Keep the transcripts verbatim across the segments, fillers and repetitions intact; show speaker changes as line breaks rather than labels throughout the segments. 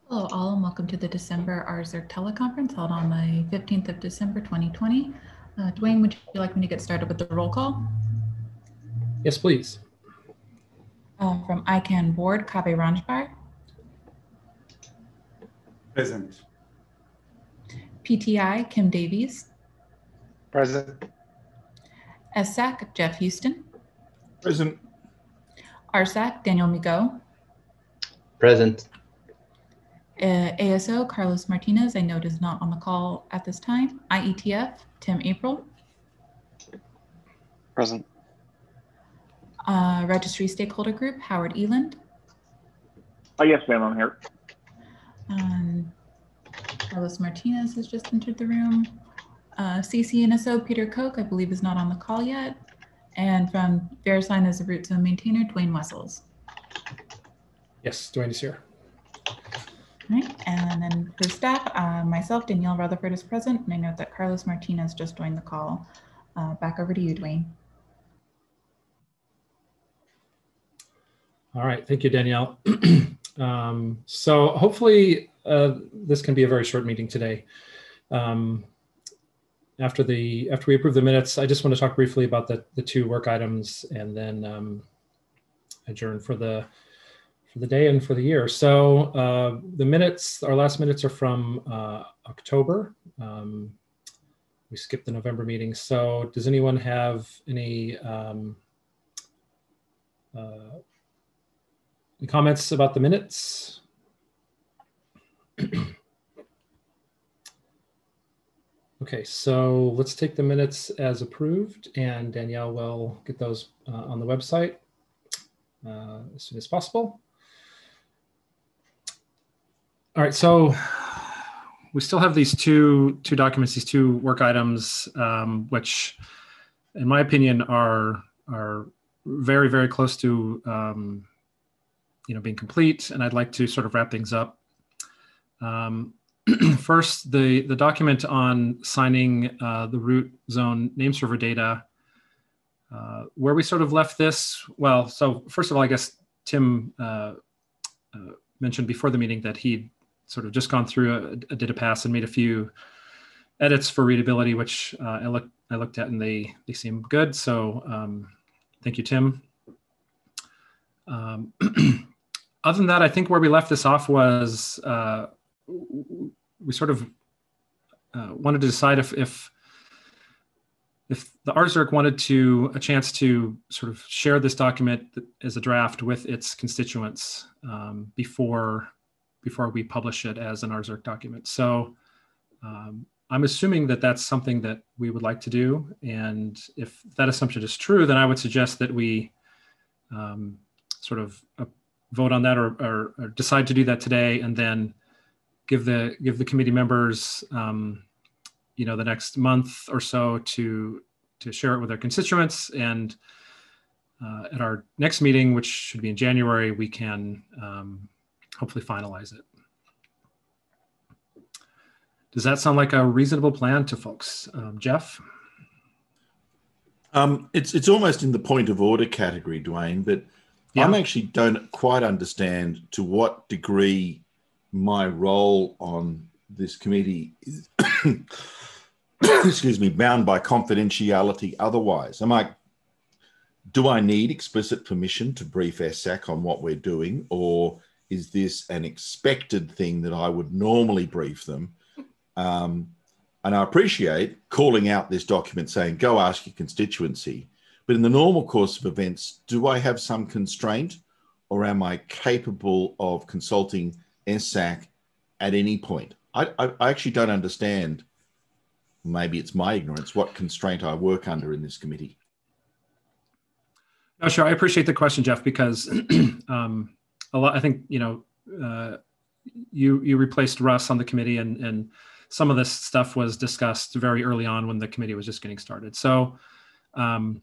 Hello all and welcome to the December R S E R C teleconference held on the fifteenth of December twenty twenty. Uh, Dwayne, would you like me to get started with the roll call?
Yes, please.
Uh, from I CANN board, Kaveh Ranjbar.
Present.
P T I, Kim Davies.
Present.
S S A C, Jeff Houston.
Present.
R S A C, Daniel Migaud.
Present.
Uh, A S O, Carlos Martinez, I note is not on the call at this time. I E T F, Tim April.
Present.
Uh, Registry Stakeholder Group, Howard Eland.
Oh, yes, ma'am, I'm here.
Um, Carlos Martinez has just entered the room. Uh, C C N S O, Peter Koch, I believe is not on the call yet. And from VeriSign as a root zone maintainer, Dwayne Wessels.
Yes, Dwayne is here.
All right, and then for staff, uh, myself, Danielle Rutherford is present, and I note that Carlos Martinez just joined the call. Uh, back over to you, Dwayne.
All right, thank you, Danielle. um, so hopefully uh, this can be a very short meeting today. Um, after the after we approve the minutes, I just want to talk briefly about the the two work items, and then um, adjourn for the for the day and for the year. So uh, the minutes, our last minutes are from uh, October. Um, we skipped the November meeting. So does anyone have any, um, uh, any comments about the minutes? Okay, so let's take the minutes as approved, and Danielle will get those uh, on the website uh, as soon as possible. All right, so we still have these two two documents, these two work items, um, which, in my opinion, are are very very close to um, you know being complete, and I'd like to sort of wrap things up. Um, first, the the document on signing uh, the root zone name server data. Uh, where we sort of left this, well, so first of all, I guess Tim uh, uh, mentioned before the meeting that he'd sort of just gone through a, a data pass and made a few edits for readability, which uh, I looked I looked at and they they seem good. So um, thank you, Tim. Um, other than that, I think where we left this off was uh, we sort of uh, wanted to decide if if if the R S E R C wanted to a chance to sort of share this document as a draft with its constituents um, before. before we publish it as an R S E R C document. So um, I'm assuming that that's something that we would like to do. And if that assumption is true, then I would suggest that we um, sort of uh, vote on that or, or, or decide to do that today, and then give the give the committee members um, you know, the next month or so to, to share it with their constituents. And uh, at our next meeting, which should be in January, we can um, hopefully finalize it. Does that sound like a reasonable plan to folks? Um, Jeff?
Um, it's it's almost in the point of order category, Dwayne, but yeah. I'm actually don't quite understand to what degree my role on this committee is, excuse me, bound by confidentiality otherwise. Am I, do I need explicit permission to brief S S A C on what we're doing, or is this an expected thing that I would normally brief them? Um, and I appreciate calling out this document saying, go ask your constituency. But in the normal course of events, do I have some constraint, or am I capable of consulting S S A C at any point? I, I, I actually don't understand, maybe it's my ignorance, what constraint I work under in this committee.
No, sure. I appreciate the question, Jeff, because um, a lot, I think, you know, uh, you you replaced Russ on the committee, and, and some of this stuff was discussed very early on when the committee was just getting started. So um,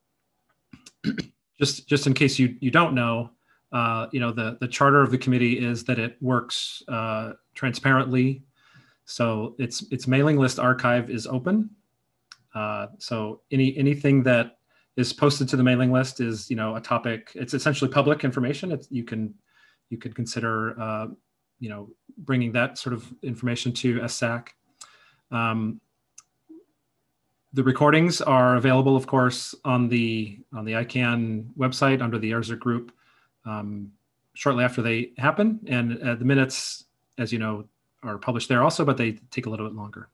just just in case you, you don't know, uh, you know, the, the charter of the committee is that it works uh, transparently. So its its mailing list archive is open. Uh, so any anything that is posted to the mailing list is, you know, a topic. It's essentially public information. It's, you can you could consider uh, you know, bringing that sort of information to S S A C. Um, the recordings are available, of course, on the on the I CANN website under the A R Z R group um, shortly after they happen, and uh, the minutes, as you know, are published there also, but they take a little bit longer.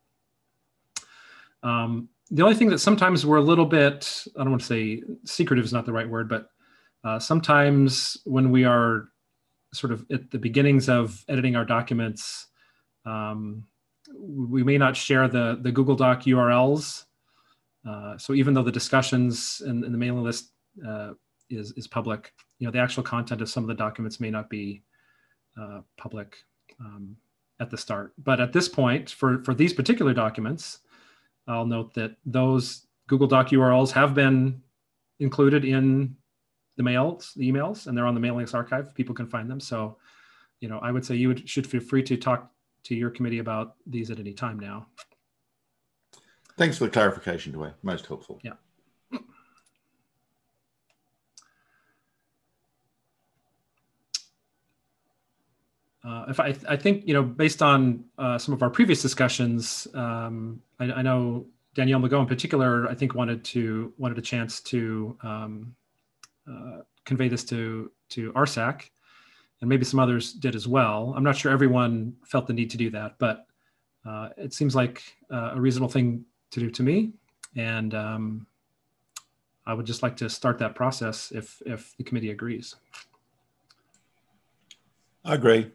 Um, the only thing that sometimes we're a little bit, I don't want to say secretive is not the right word, but uh, sometimes when we are sort of at the beginnings of editing our documents, um, we may not share the, the Google Doc U R Ls. Uh, so even though the discussions and, and the mailing list uh, is, is public, you know, the actual content of some of the documents may not be uh, public um, at the start. But at this point, for, for these particular documents, I'll note that those Google Doc U R Ls have been included in the mails, the emails, and they're on the mailing list archive. People can find them. So, you know, I would say you would, should feel free to talk to your committee about these at any time now.
Thanks for the clarification, Dwayne. Most helpful.
Yeah. Uh, if I, I think, you know, based on uh, some of our previous discussions, um, I, I know Danielle Magot in particular, I think wanted to wanted a chance to um, uh, convey this to to R S A C, and maybe some others did as well. I'm not sure everyone felt the need to do that, but uh, it seems like uh, a reasonable thing to do to me, and um, I would just like to start that process if if the committee agrees.
I agree.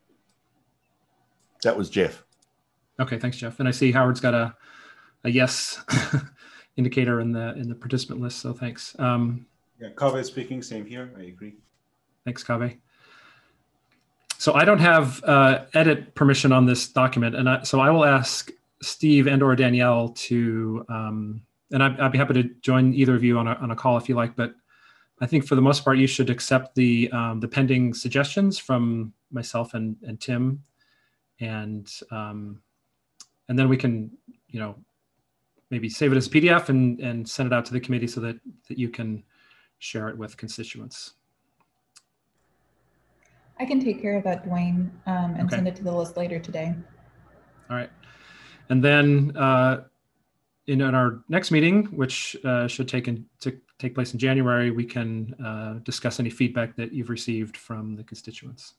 That was Jeff.
Okay, thanks, Jeff. And I see Howard's got a, a yes indicator in the in the participant list, so thanks. Um,
yeah, Kaveh speaking, same here, I agree.
Thanks, Kaveh. So I don't have uh, edit permission on this document, and I, so I will ask Steve and or Danielle to, um, and I'd, I'd be happy to join either of you on a, on a call if you like, but I think for the most part, you should accept the, um, the pending suggestions from myself and, and Tim. And um, and then we can, you know, maybe save it as a P D F and, and send it out to the committee so that, that you can share it with constituents.
I can take care of that, Dwayne, um, and
Okay.
send it to the list later today.
All right. And then uh, in, in our next meeting, which uh, should take, in, to take place in January, we can uh, discuss any feedback that you've received from the constituents.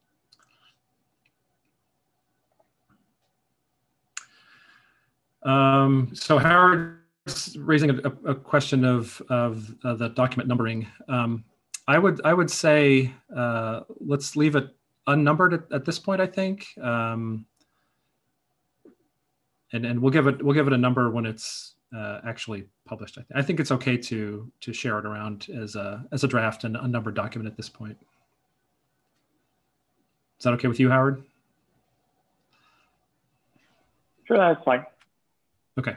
Um, so Howard's raising a, a question of, of uh, the document numbering. Um, I would I would say uh, let's leave it unnumbered at, at this point, I think, um, and and we'll give it we'll give it a number when it's uh, actually published. I, th I think it's okay to to share it around as a as a draft and unnumbered document at this point. Is that okay with you, Howard?
Sure, that's fine.
Okay.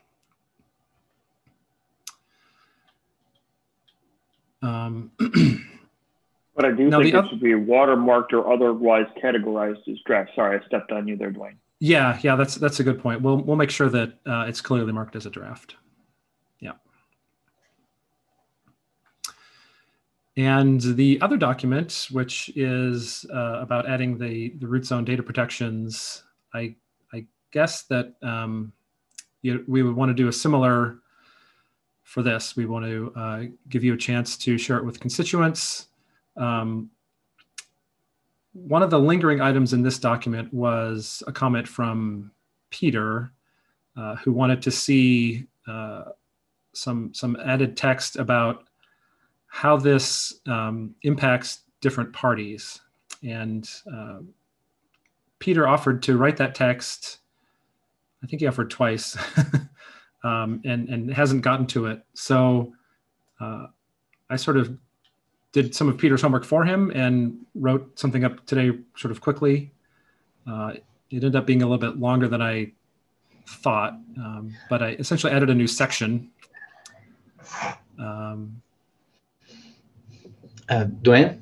Um,
But I do
Now,
think
the
it
oth-
should be watermarked or otherwise categorized as draft. Sorry, I stepped on you there, Dwayne.
yeah, yeah, that's that's a good point. We'll we'll make sure that uh, it's clearly marked as a draft. Yeah. And the other document, which is uh, about adding the the root zone data protections, I I guess that um, you, we would want to do a similar for this. We want to uh, give you a chance to share it with constituents. Um, one of the lingering items in this document was a comment from Peter, uh, who wanted to see uh, some, some added text about how this um, impacts different parties. And uh, Peter offered to write that text. I think he offered twice um, and, and hasn't gotten to it. So uh, I sort of did some of Peter's homework for him and wrote something up today sort of quickly. Uh, it ended up being a little bit longer than I thought, um, but I essentially added a new section. Um,
Uh, Dwayne?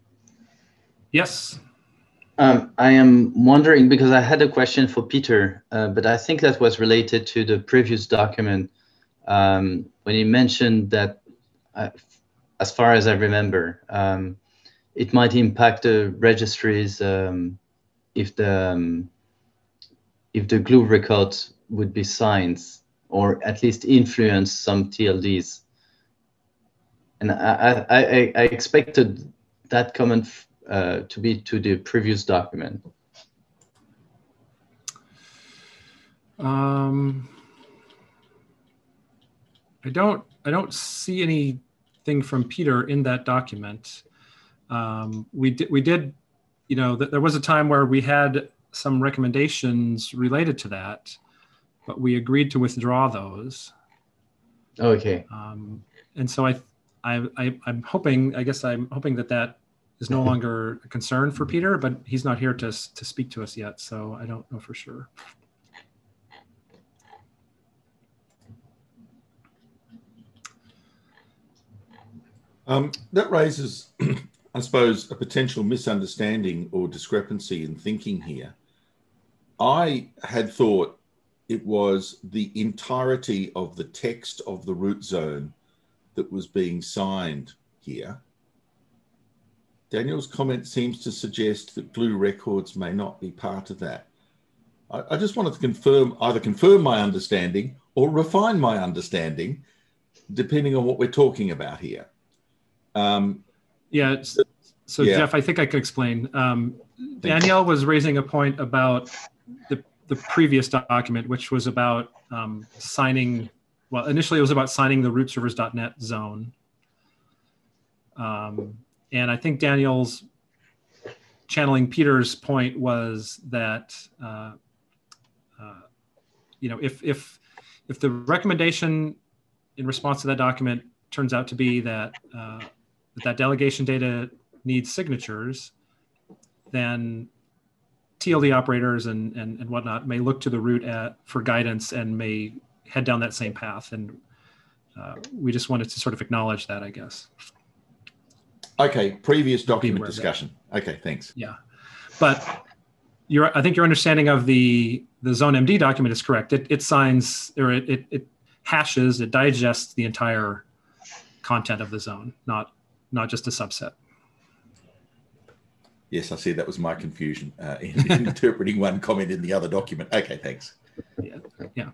yes.
Um, I am wondering, because I had a question for Peter, uh, but I think that was related to the previous document um, when he mentioned that, uh, as far as I remember, um, it might impact the registries um, if the um, if the glue records would be signed, or at least influence some T L Ds. And I, I, I, I expected that comment uh, to be to the previous document.
Um, I don't I don't see anything from Peter in that document. Um, we did we did, you know, th there was a time where we had some recommendations related to that, but we agreed to withdraw those.
Okay.
Um, and so I, I, I, I'm hoping, I guess I'm hoping that that is no longer a concern for Peter, but he's not here to, to speak to us yet, so I don't know for sure.
Um, that raises, I suppose, a potential misunderstanding or discrepancy in thinking here. I had thought it was the entirety of the text of the root zone that was being signed here. Daniel's comment seems to suggest that glue records may not be part of that. I, I just wanted to confirm, either confirm my understanding or refine my understanding, depending on what we're talking about here. Um,
yeah, so, so yeah. Jeff, I think I could explain. Um, Danielle was raising a point about the, the previous document, which was about um, signing, well, initially it was about signing the root servers dot net zone. Um, and I think Danielle's channeling Peter's point was that, uh, uh, you know, if, if, if the recommendation in response to that document turns out to be that, uh, that, that delegation data needs signatures, then T L D operators and, and, and whatnot may look to the root at, for guidance and may head down that same path. And uh, we just wanted to sort of acknowledge that, I guess.
Okay, previous document discussion. Okay, thanks.
Yeah, but your, I think your understanding of the, the Zone M D document is correct. It, it signs, or it, it, it hashes, it digests the entire content of the zone, not, not just a subset.
Yes, I see. That was my confusion uh, in, in interpreting one comment in the other document. Okay, thanks.
Yeah, yeah.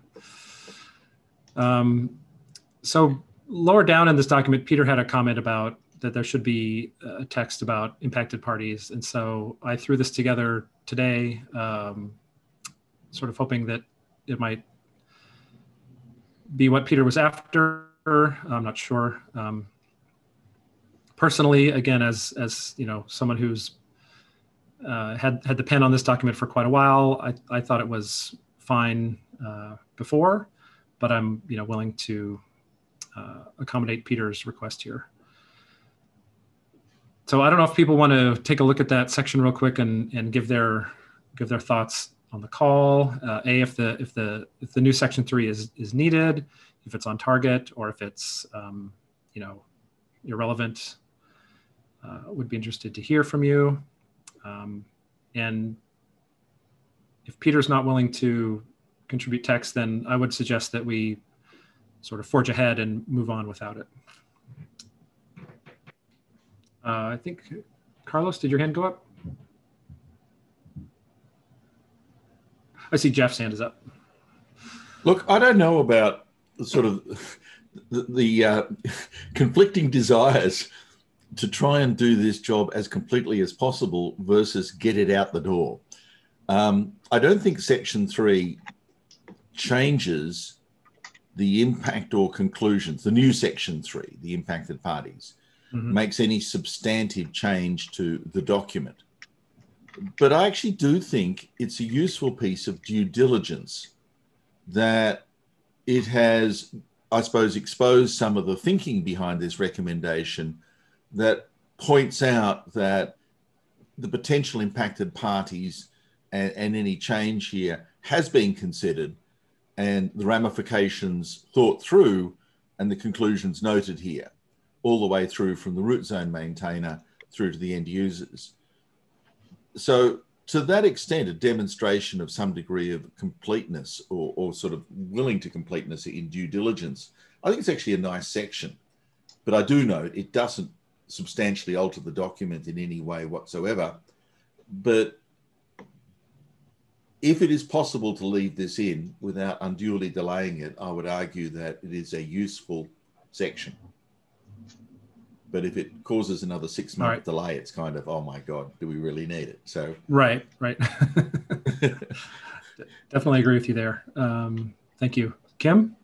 Um, so lower down in this document, Peter had a comment about that there should be a text about impacted parties. And so I threw this together today, um, sort of hoping that it might be what Peter was after. I'm not sure. Um, personally, again, as, as you know, someone who's uh, had, had the pen on this document for quite a while, I, I thought it was fine uh, before, but I'm you know willing to uh, accommodate Peter's request here. So I don't know if people want to take a look at that section real quick and, and give their give their thoughts on the call. Uh, a if the if the if the new section three is is needed, if it's on target, or if it's um, you know irrelevant. Uh, would be interested to hear from you. Um, and if Peter's not willing to contribute text, then I would suggest that we sort of forge ahead and move on without it. Uh, I think, Carlos, did your hand go up? I see Jeff's hand is up.
Look, I don't know about sort of the, the uh, conflicting desires to try and do this job as completely as possible versus get it out the door. Um, I don't think section three changes the impact or conclusions, the new section three, the impacted parties, mm-hmm. makes any substantive change to the document. But I actually do think it's a useful piece of due diligence that it has, I suppose, exposed some of the thinking behind this recommendation that points out that the potential impacted parties and, and any change here has been considered and the ramifications thought through and the conclusions noted here, all the way through from the root zone maintainer through to the end users. So to that extent, a demonstration of some degree of completeness or, or sort of willing to completeness in due diligence, I think it's actually a nice section. But I do note it doesn't substantially alter the document in any way whatsoever. But if it is possible to leave this in without unduly delaying it, I would argue that it is a useful section. But if it causes another six month
right.
delay, it's kind of, oh my God, do we really need it? So
right, right. Definitely agree with you there. Um, thank you. Kim?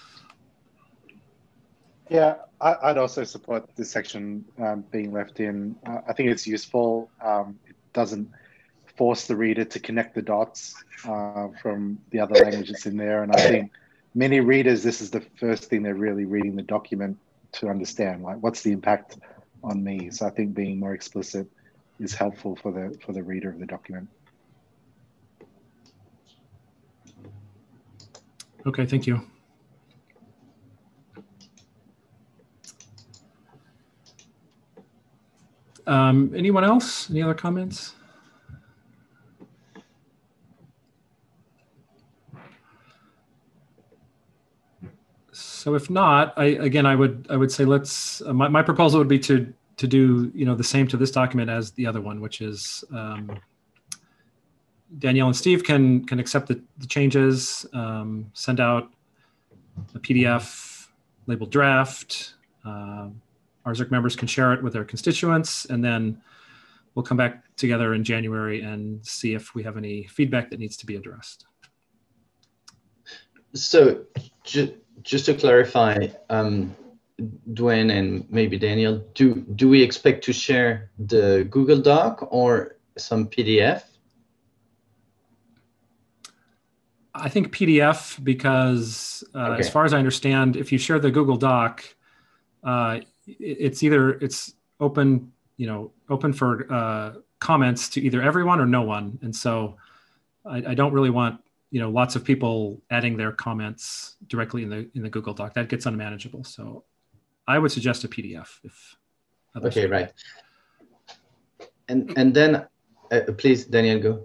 Yeah, I, I'd also support this section um, being left in. Uh, I think it's useful. Um, it doesn't force the reader to connect the dots uh, from the other language that's in there. And I think many readers, this is the first thing they're really reading the document to understand, like what's the impact on me. So I think being more explicit is helpful for the for the reader of the document.
Okay, thank you. Um, anyone else? Any other comments? So if not, I again, I would I would say let's. Uh, my my proposal would be to to do you know the same to this document as the other one, which is um, Danielle and Steve can can accept the, the changes, um, send out a P D F labeled draft. Uh, R S A C members can share it with their constituents, and then we'll come back together in January and see if we have any feedback that needs to be addressed.
So ju just to clarify, um, Dwayne and maybe Daniel, do, do we expect to share the Google Doc or some P D F?
I think P D F because uh,
Okay.
as far as I understand, if you share the Google Doc, uh, it's either it's open, you know, open for uh, comments to either everyone or no one. And so I, I don't really want, you know, lots of people adding their comments directly in the in the Google Doc. That gets unmanageable. So I would suggest a P D F if.
Okay, right. And and then uh, please, Daniel, go.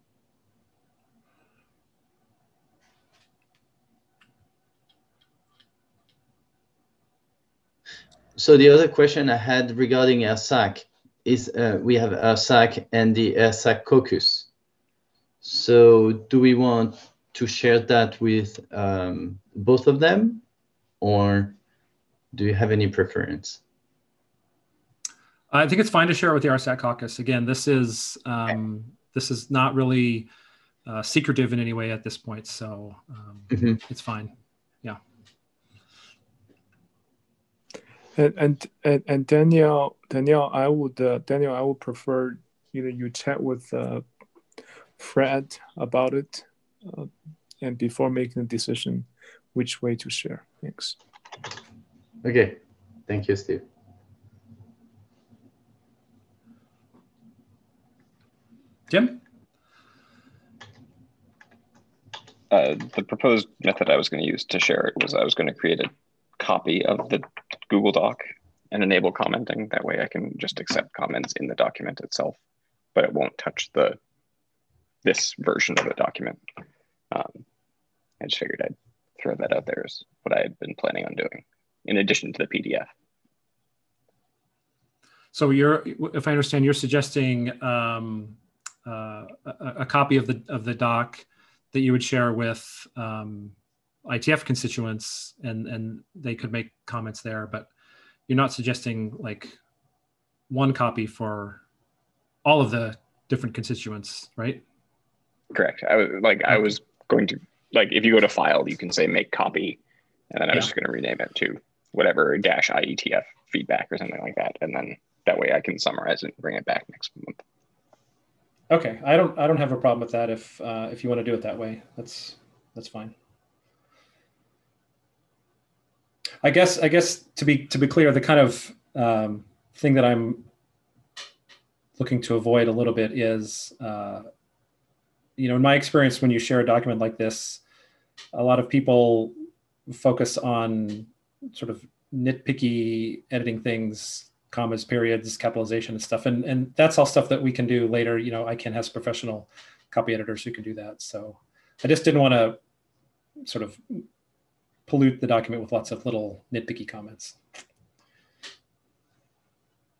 So the other question I had regarding R S A C is uh, we have R S A C and the R S A C caucus. So do we want to share that with um, both of them, or do you have any preference?
I think it's fine to share it with the R S A C caucus. Again, this is um, this is not really uh, secretive in any way at this point, so um, mm-hmm. It's fine. Yeah.
And and and, and Danielle, Danielle, I would uh, Danielle, I would prefer either you chat with uh, Fred about it, uh, and before making a decision, which way to share. Thanks.
Okay, thank you, Steve.
Jim?
Uh, the proposed method I was going to use to share it was I was going to create a copy of the Google Doc and enable commenting. That way I can just accept comments in the document itself, but it won't touch the this version of the document. Um, I just figured I'd throw that out there as what I had been planning on doing, in addition to the P D F.
So you're, if I understand, you're suggesting um, uh, a, a copy of the of the doc that you would share with um, I T F constituents, and and they could make comments there, but you're not suggesting like one copy for all of the different constituents, right?
Correct. I was like, okay. I was going to, like, if you go to file, you can say make copy, and then I was yeah. just going to rename it to whatever dash I E T F feedback or something like that, and then that way I can summarize it and bring it back next month.
Okay, I don't I don't have a problem with that if uh, if you want to do it that way. That's that's fine. I guess I guess to be to be clear, the kind of um, thing that I'm looking to avoid a little bit is, uh, you know, in my experience, when you share a document like this, a lot of people focus on sort of nitpicky editing things, commas, periods, capitalization and stuff. And, and that's all stuff that we can do later. You know, I can have professional copy editors who can do that. So I just didn't want to sort of pollute the document with lots of little nitpicky comments.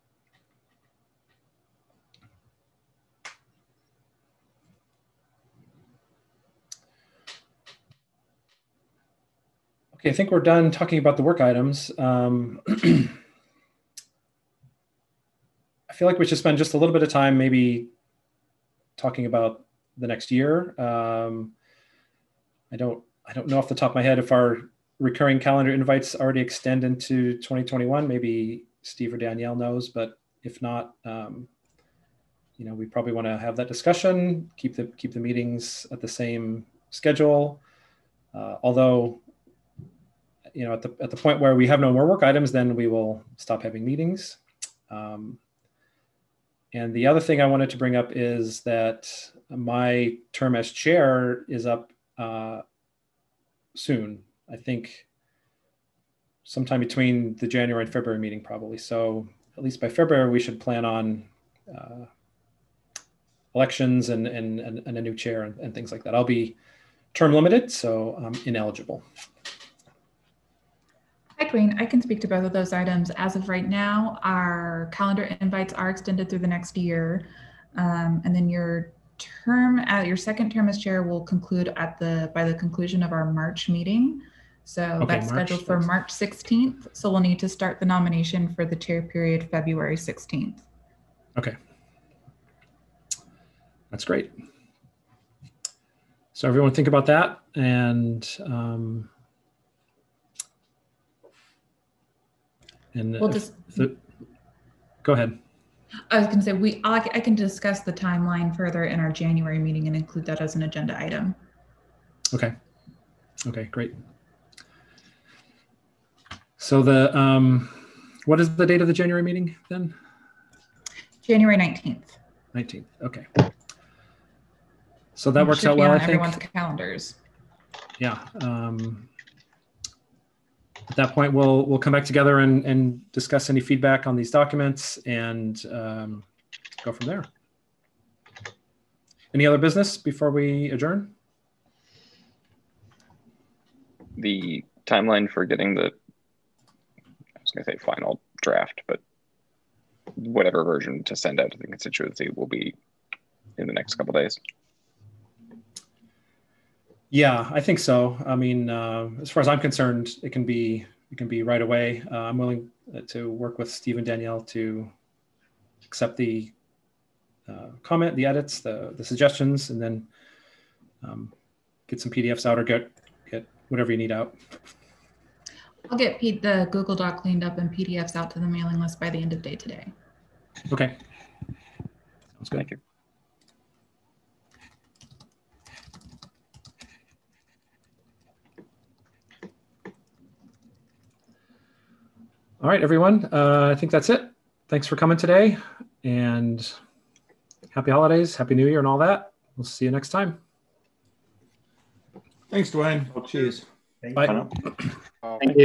Okay, I think we're done talking about the work items. Um, I feel like we should spend just a little bit of time maybe talking about the next year. Um, I don't I don't know off the top of my head if our recurring calendar invites already extend into twenty twenty-one. Maybe Steve or Danielle knows, but if not, um, you know, we probably want to have that discussion, keep the keep the meetings at the same schedule. Uh, although, you know, at the at the point where we have no more work items, then we will stop having meetings. Um, and the other thing I wanted to bring up is that my term as chair is up uh, soon. I think sometime between the January and February meeting, probably. So at least by February, we should plan on uh, elections and, and, and, and a new chair and, and things like that. I'll be term limited, so I'm ineligible.
Hi, Dwayne. I can speak to both of those items. As of right now, our calendar invites are extended through the next year. Um, and then your term, uh, your second term as chair will conclude at the by the conclusion of our March meeting. So
Okay,
that's
March,
scheduled for
that's-
March sixteenth. So we'll need to start the nomination for the chair period February sixteenth.
Okay. That's great. So everyone think about that, and um, and
We'll
if
just,
the, go ahead.
I was going to say, we I I can discuss the timeline further in our January meeting and include that as an agenda item.
Okay. Okay, great. So the um, what is the date of the January meeting then?
January nineteenth.
nineteenth. Okay. So that
It
works
should
out
be
well,
on
I think.
everyone's calendars.
Yeah. Um, at that point, we'll we'll come back together and, and discuss any feedback on these documents and um, go from there. Any other business before we adjourn?
The timeline for getting the, I was going to say final draft, but whatever version to send out to the constituency will be in the next couple of days.
Yeah, I think so. I mean, uh, as far as I'm concerned, it can be it can be right away. Uh, I'm willing to work with Steve and Danielle to accept the uh, comment, the edits, the the suggestions, and then um, get some P D Fs out or get get whatever you need out.
I'll get Pete the Google Doc cleaned up and P D Fs out to the mailing list by the end of day today.
Okay. Sounds good.
Thank you.
All right, everyone. Uh, I think that's it. Thanks for coming today, and happy holidays, happy New Year, and all that. We'll see you next time.
Thanks, Dwayne. Cheers.
Thank
Bye.
you.
Uh,
Thank you.